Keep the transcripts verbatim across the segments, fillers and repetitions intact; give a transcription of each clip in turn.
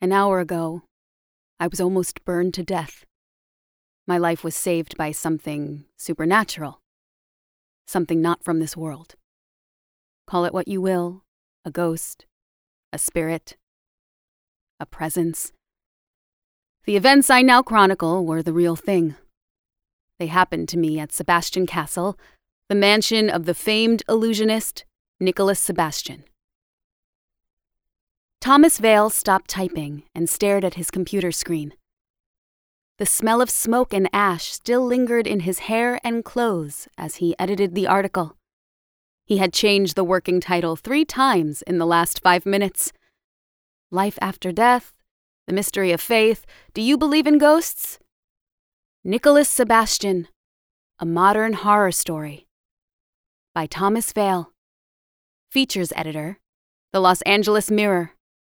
An hour ago, I was almost burned to death. My life was saved by something supernatural. Something not from this world. Call it what you will, a ghost, a spirit, a presence. The events I now chronicle were the real thing. They happened to me at Sebastian Castle, the mansion of the famed illusionist Nicholas Sebastian. Thomas Vale stopped typing and stared at his computer screen. The smell of smoke and ash still lingered in his hair and clothes as he edited the article. He had changed the working title three times in the last five minutes. Life after death, The Mystery of Faith, Do You Believe in Ghosts? Nicholas Sebastian, A Modern Horror Story. By Thomas Vale. Features editor, The Los Angeles Mirror.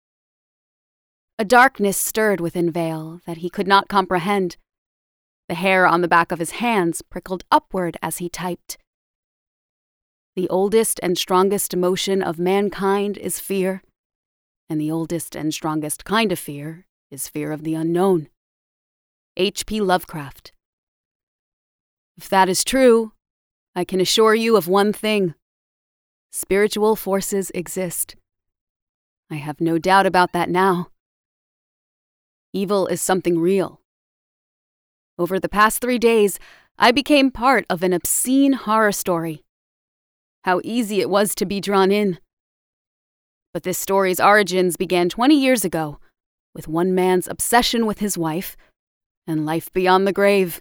A darkness stirred within Vale that he could not comprehend. The hair on the back of his hands prickled upward as he typed. The oldest and strongest emotion of mankind is fear, and the oldest and strongest kind of fear is fear of the unknown. H P Lovecraft. If that is true, I can assure you of one thing. Spiritual forces exist. I have no doubt about that now. Evil is something real. Over the past three days, I became part of an obscene horror story. How easy it was to be drawn in. But this story's origins began twenty years ago, with one man's obsession with his wife and life beyond the grave.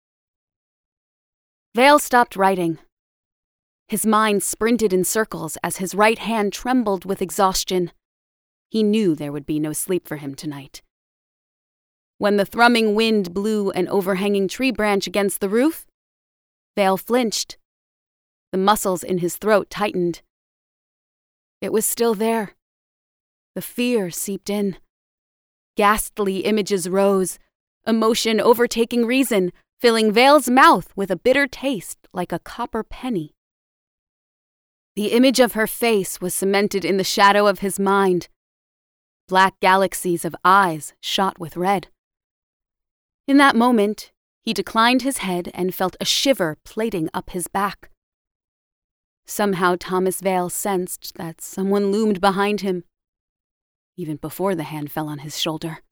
Vale stopped writing. His mind sprinted in circles as his right hand trembled with exhaustion. He knew there would be no sleep for him tonight. When the thrumming wind blew an overhanging tree branch against the roof, Vale flinched. The muscles in his throat tightened. It was still there. The fear seeped in. Ghastly images rose, emotion overtaking reason, filling Vale's mouth with a bitter taste like a copper penny. The image of her face was cemented in the shadow of his mind. Black galaxies of eyes shot with red. In that moment, he declined his head and felt a shiver plating up his back. Somehow Thomas Vale sensed that someone loomed behind him, even before the hand fell on his shoulder.